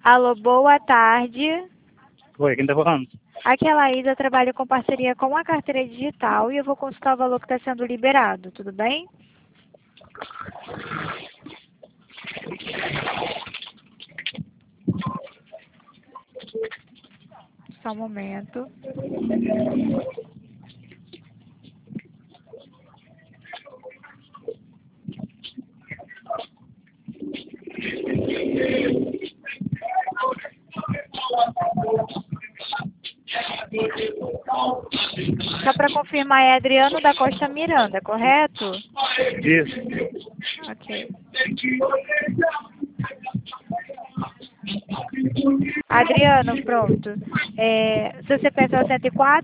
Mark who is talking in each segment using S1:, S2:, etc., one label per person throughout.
S1: Alô, boa tarde.
S2: Oi, quem tá falando?
S1: Aqui é a Laísa, trabalho com parceria com a carteira digital e eu vou consultar o valor que está sendo liberado, tudo bem? Só um momento. Só para confirmar, é Adriano da Costa Miranda, correto?
S2: Isso.
S1: Ok. Adriano, pronto. Seu CPF é o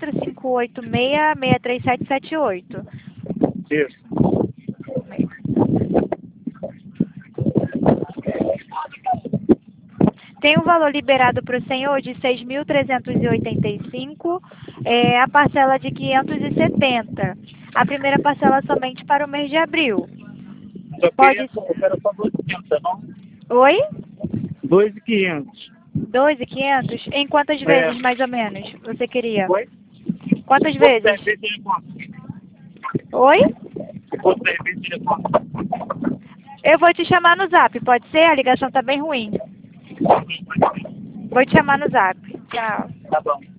S1: 104-586-63778.
S2: Isso.
S1: Tem um valor liberado para o senhor de 6.385, a parcela de 570. A primeira parcela somente para o mês de abril.
S2: Só
S1: Pode...
S2: eu quero só 2.500, tá bom?
S1: Oi?
S2: 2.500.
S1: 2.500? Em quantas
S2: É.
S1: vezes, mais ou menos, você queria?
S2: Oi?
S1: Quantas
S2: Se fosse
S1: vezes?
S2: 10 vezes, seria quanto?
S1: Oi?
S2: Se fosse 10 vezes, seria quanto?
S1: Eu vou te chamar no zap, pode ser? A ligação tá bem ruim. Vou te chamar no zap. Tchau.
S2: Tá bom.